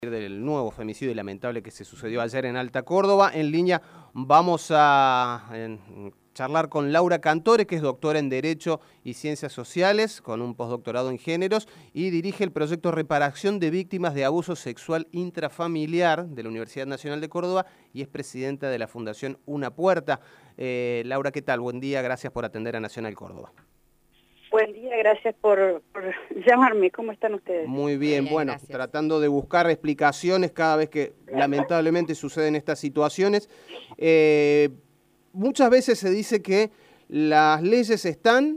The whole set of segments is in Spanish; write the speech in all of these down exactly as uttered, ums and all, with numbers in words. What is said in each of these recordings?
Del nuevo femicidio lamentable que se sucedió ayer en Alta Córdoba. En línea vamos a en, charlar con Laura Cantore, que es doctora en Derecho y Ciencias Sociales, con un postdoctorado en Géneros, y dirige el proyecto Reparación de Víctimas de Abuso Sexual Intrafamiliar de la Universidad Nacional de Córdoba y es presidenta de la Fundación Una Puerta. Eh, Laura, ¿qué tal? Buen día, gracias por atender a Nacional Córdoba. Buen día, gracias por, por llamarme. ¿Cómo están ustedes? Muy bien, bien, bueno, gracias. Tratando de buscar explicaciones cada vez que lamentablemente suceden estas situaciones. Eh, muchas veces se dice que las leyes están,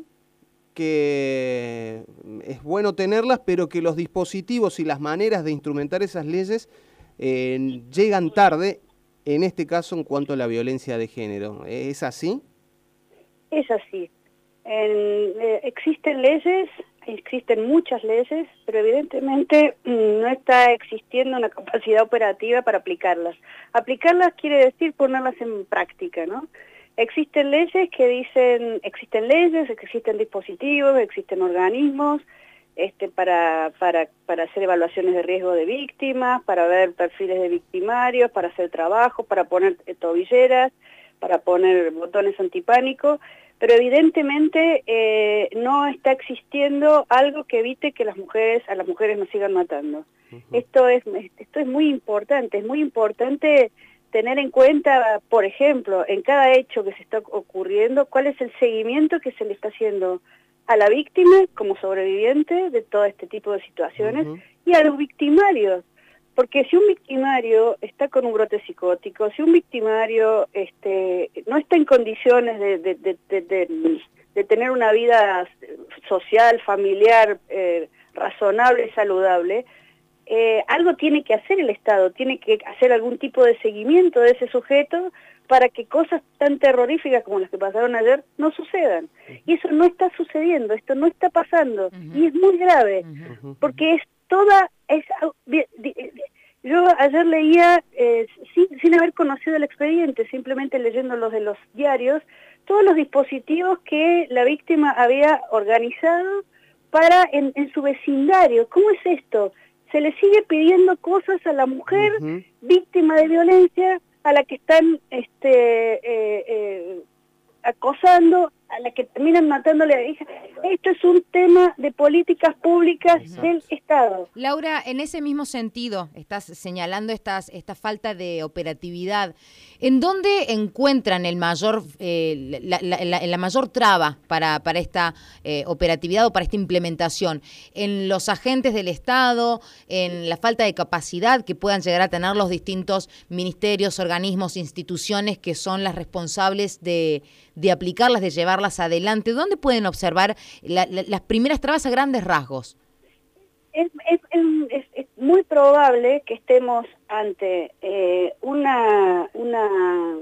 que es bueno tenerlas, pero que los dispositivos y las maneras de instrumentar esas leyes eh, llegan tarde, en este caso en cuanto a la violencia de género. ¿Es así? Es así. En, eh, existen leyes, existen muchas leyes, pero evidentemente mmm, no está existiendo una capacidad operativa para aplicarlas. Aplicarlas quiere decir ponerlas en práctica, ¿no? Existen leyes que dicen, existen leyes, existen dispositivos, existen organismos este, para, para, para hacer evaluaciones de riesgo de víctimas, para ver perfiles de victimarios, para hacer trabajo, para poner tobilleras, para poner botones antipánico. Pero evidentemente eh, no está existiendo algo que evite que las mujeres a las mujeres nos sigan matando. Uh-huh. Esto es esto es muy importante, es muy importante tener en cuenta, por ejemplo, en cada hecho que se está ocurriendo, cuál es el seguimiento que se le está haciendo a la víctima como sobreviviente de todo este tipo de situaciones uh-huh. y a los victimarios. Porque si un victimario está con un brote psicótico, si un victimario este, no está en condiciones de, de, de, de, de, de tener una vida social, familiar, eh, razonable y saludable, eh, algo tiene que hacer el Estado, tiene que hacer algún tipo de seguimiento de ese sujeto para que cosas tan terroríficas como las que pasaron ayer no sucedan. Y eso no está sucediendo, esto no está pasando, uh-huh. y es muy grave, uh-huh. porque es toda... Es, yo ayer leía, eh, sin, sin haber conocido el expediente, simplemente leyendo los de los diarios, todos los dispositivos que la víctima había organizado para en, en su vecindario. ¿Cómo es esto? Se le sigue pidiendo cosas a la mujer uh-huh. víctima de violencia, a la que están este, eh, eh, acosando, a la que terminan matándole a la hija. Esto es un tema de políticas públicas Exacto. del Estado. Laura, en ese mismo sentido, estás señalando estas, esta falta de operatividad. ¿En dónde encuentran el mayor, eh, la, la, la, la mayor traba para, para esta eh, operatividad o para esta implementación? ¿En los agentes del Estado? ¿En la falta de capacidad que puedan llegar a tener los distintos ministerios, organismos, instituciones que son las responsables de, de aplicarlas, de llevarlas adelante? ¿Dónde pueden observar la, la, las primeras trabas a grandes rasgos? Es, es, es, es muy probable que estemos ante eh, una, una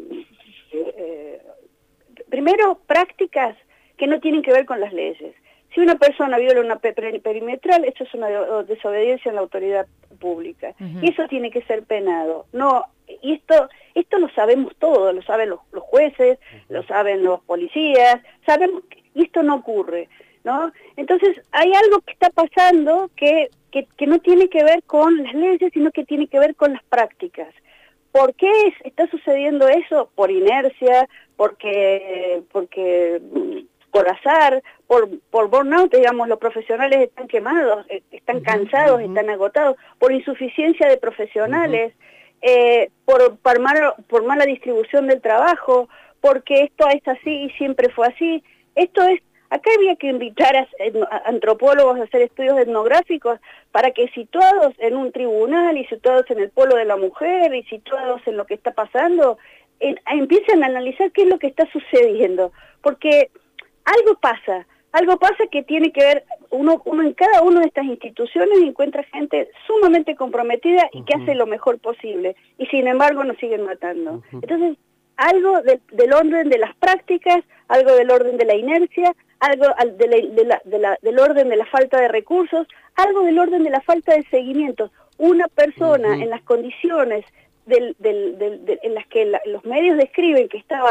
eh, primero, prácticas que no tienen que ver con las leyes. Si una persona viola una perimetral, eso es una desobediencia en la autoridad pública. Uh-huh. Y eso tiene que ser penado. No, y esto esto lo sabemos todos, lo saben los, los jueces, uh-huh. lo saben los policías, sabemos que esto no ocurre, ¿no? Entonces, hay algo que está pasando que, que, que no tiene que ver con las leyes, sino que tiene que ver con las prácticas. ¿Por qué es, está sucediendo eso? Por inercia, porque... porque por azar, por, por burnout, digamos, los profesionales están quemados, están cansados, uh-huh. están agotados, por insuficiencia de profesionales, uh-huh. eh, por, por, mal, por mala distribución del trabajo, porque esto es así y siempre fue así. Esto es, acá había que invitar a, a antropólogos a hacer estudios etnográficos para que situados en un tribunal y situados en el polo de la mujer y situados en lo que está pasando, en, empiecen a analizar qué es lo que está sucediendo, porque algo pasa, algo pasa que tiene que ver, uno, uno en cada una de estas instituciones encuentra gente sumamente comprometida y uh-huh. que hace lo mejor posible, y sin embargo nos siguen matando. Uh-huh. Entonces, algo de, del orden de las prácticas, algo del orden de la inercia, algo de la, de la, de la, del orden de la falta de recursos, algo del orden de la falta de seguimiento. Una persona uh-huh. en las condiciones del, del, del, del, en las que la, los medios describen que estaba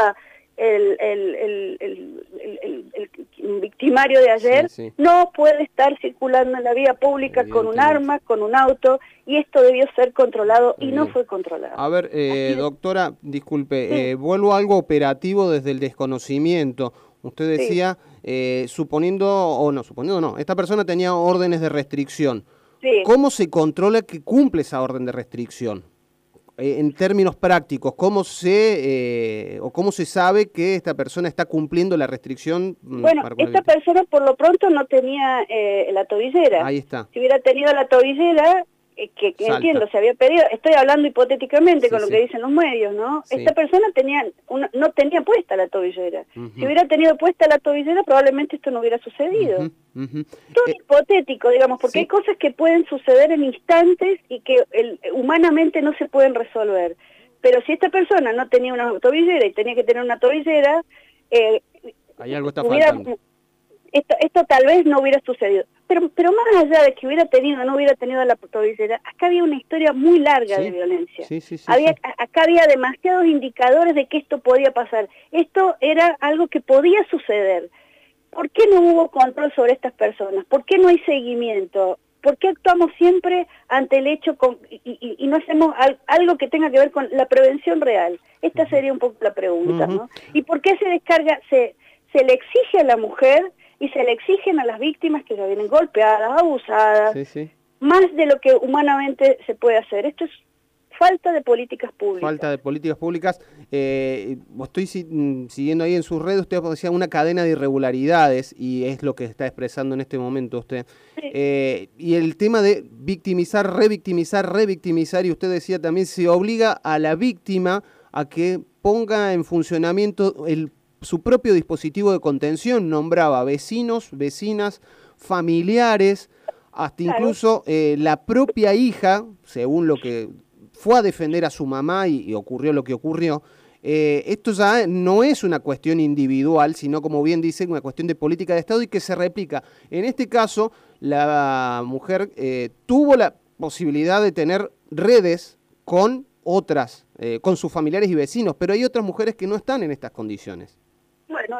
el, el, el, el, el, el, el victimario de ayer, sí, sí. no puede estar circulando en la vía pública con un arma, con un auto, y esto debió ser controlado y no fue controlado. A ver, eh, doctora, disculpe, sí. eh, vuelvo a algo operativo desde el desconocimiento. Usted decía, sí. eh, suponiendo, o no, suponiendo no, esta persona tenía órdenes de restricción. Sí. ¿Cómo se controla que cumple esa orden de restricción? Eh, en términos prácticos, ¿cómo se, eh, o cómo se sabe que esta persona está cumpliendo la restricción? Bueno, esta persona por lo pronto no tenía eh, la tobillera. Ahí está. Si hubiera tenido la tobillera, eh, que, que entiendo, se había pedido, estoy hablando hipotéticamente sí, con lo sí. que dicen los medios, ¿no? Sí. Esta persona tenía una, no tenía puesta la tobillera. Uh-huh. Si hubiera tenido puesta la tobillera, probablemente esto no hubiera sucedido. Uh-huh. Uh-huh. Todo eh, hipotético, digamos, porque sí. hay cosas que pueden suceder en instantes y que el, humanamente no se pueden resolver. Pero si esta persona no tenía una tobillera y tenía que tener una tobillera, eh, hay algo está hubiera, faltando. Esto, esto tal vez no hubiera sucedido. Pero, pero más allá de que hubiera tenido o no hubiera tenido la tobillera, acá había una historia muy larga sí. de violencia. Sí, sí, sí, había, sí. Acá había demasiados indicadores de que esto podía pasar. Esto era algo que podía suceder. ¿Por qué no hubo control sobre estas personas? ¿Por qué no hay seguimiento? ¿Por qué actuamos siempre ante el hecho con, y, y, y no hacemos al, algo que tenga que ver con la prevención real? Esta sería un poco la pregunta, uh-huh. ¿no? ¿Y por qué se descarga, se, se le exige a la mujer y se le exigen a las víctimas que ya vienen golpeadas, abusadas, sí, sí. más de lo que humanamente se puede hacer? Esto es falta de políticas públicas. Falta de políticas públicas. Eh, estoy si, siguiendo ahí en sus redes, usted decía una cadena de irregularidades y es lo que está expresando en este momento usted. Sí. Eh, y el tema de victimizar, revictimizar, revictimizar, y usted decía también se obliga a la víctima a que ponga en funcionamiento el su propio dispositivo de contención, nombraba vecinos, vecinas, familiares, hasta incluso eh, la propia hija, según lo que fue a defender a su mamá y, y ocurrió lo que ocurrió. Eh, esto ya no es una cuestión individual, sino, como bien dice, una cuestión de política de Estado y que se replica. En este caso, la mujer eh, tuvo la posibilidad de tener redes con otras, eh, con sus familiares y vecinos, pero hay otras mujeres que no están en estas condiciones. Bueno,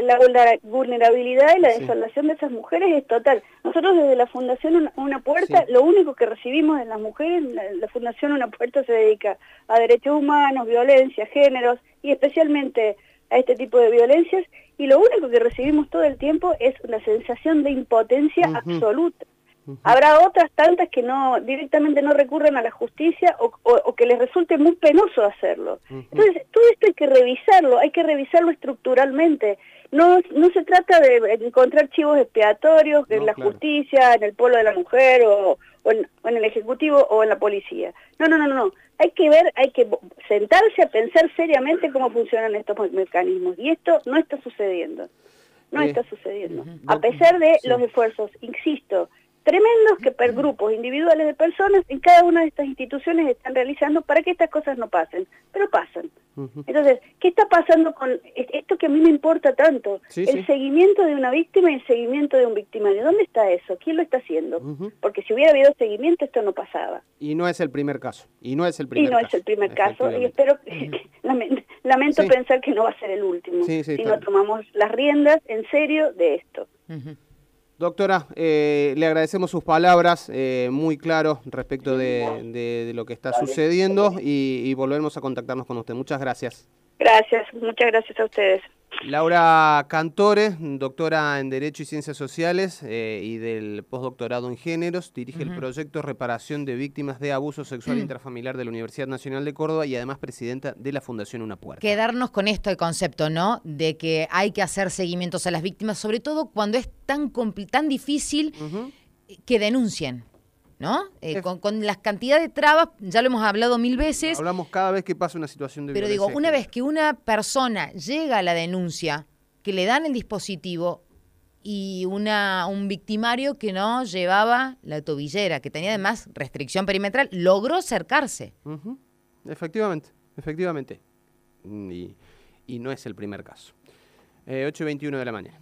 la vulnerabilidad y la desolación sí. de esas mujeres es total. Nosotros desde la Fundación Una, Una Puerta, sí. lo único que recibimos de las mujeres, la, la Fundación Una Puerta se dedica a derechos humanos, violencia, géneros, y especialmente a este tipo de violencias, y lo único que recibimos todo el tiempo es una sensación de impotencia uh-huh. absoluta. Uh-huh. Habrá otras tantas que no directamente no recurren a la justicia o, o, o que les resulte muy penoso hacerlo. Uh-huh. Entonces, todo esto hay que revisarlo, hay que revisarlo estructuralmente. No no se trata de encontrar chivos expiatorios no, en la claro. justicia, en el polo de la mujer o, o, en, o en el ejecutivo o en la policía. No, no, no, no. Hay que ver, hay que sentarse a pensar seriamente cómo funcionan estos mecanismos. Y esto no está sucediendo. No eh, está sucediendo. Uh-huh. A pesar de sí. los esfuerzos, insisto, tremendos que per grupos individuales de personas en cada una de estas instituciones están realizando para que estas cosas no pasen, pero pasan. Uh-huh. Entonces, ¿qué está pasando con esto que a mí me importa tanto? Sí, el sí. seguimiento de una víctima y el seguimiento de un victimario. ¿Dónde está eso? ¿Quién lo está haciendo? Uh-huh. Porque si hubiera habido seguimiento, esto no pasaba. Y no es el primer caso. Y no es el primer caso. Y no caso, es el primer caso. Y espero, uh-huh. lamento, lamento sí. pensar que no va a ser el último. Sí, sí, si no tomamos las riendas en serio de esto. Uh-huh. Doctora, eh, le agradecemos sus palabras, eh, muy claro respecto de, de, de lo que está sucediendo y, y volveremos a contactarnos con usted. Muchas gracias. Gracias, muchas gracias a ustedes. Laura Cantore, doctora en Derecho y Ciencias Sociales eh, y del postdoctorado en Géneros, dirige uh-huh. el proyecto Reparación de Víctimas de Abuso Sexual uh-huh. Intrafamiliar de la Universidad Nacional de Córdoba y además presidenta de la Fundación Una Puerta. Quedarnos con esto el concepto, ¿no? De que hay que hacer seguimientos a las víctimas, sobre todo cuando es tan, tan difícil uh-huh. que denuncien. ¿No? Eh, con, con las cantidades de trabas, ya lo hemos hablado mil veces. Hablamos cada vez que pasa una situación de pero violencia. Pero digo, una vez que una persona llega a la denuncia, que le dan el dispositivo y una un victimario que no llevaba la tobillera, que tenía además restricción perimetral, logró acercarse. Uh-huh. Efectivamente, efectivamente. Y, y no es el primer caso. Eh, ocho y veintiuno de la mañana.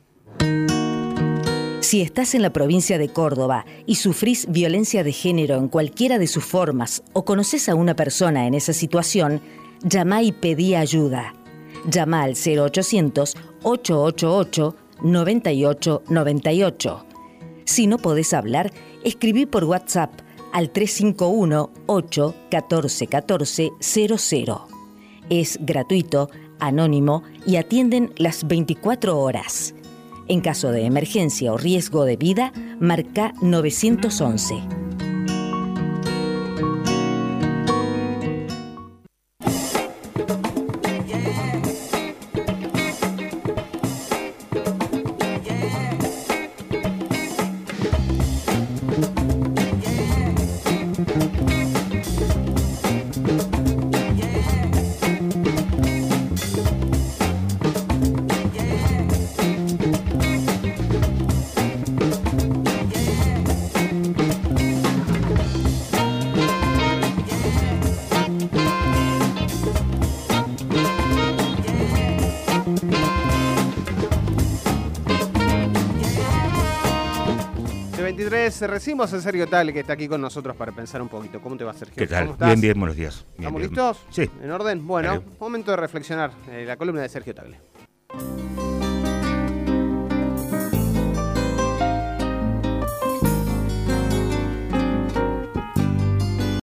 Si estás en la provincia de Córdoba y sufrís violencia de género en cualquiera de sus formas o conoces a una persona en esa situación, llama y pedí ayuda. Llama al cero ochocientos, ochocientos ochenta y ocho, noventa y ocho noventa y ocho. Si no podés hablar, escribí por WhatsApp al tres cinco uno, ocho uno cuatro uno cuatro cero cero. Es gratuito, anónimo y atienden las veinticuatro horas. En caso de emergencia o riesgo de vida, marca nueve once. veintitrés, recibimos a Sergio Tagle, que está aquí con nosotros para pensar un poquito. ¿Cómo te va, Sergio? ¿Qué tal? ¿Cómo estás? Bien, bien, buenos días. Bien, ¿Estamos bien. listos? Sí. ¿En orden? Bueno, Vale. Momento de reflexionar. Eh, la columna de Sergio Tagle.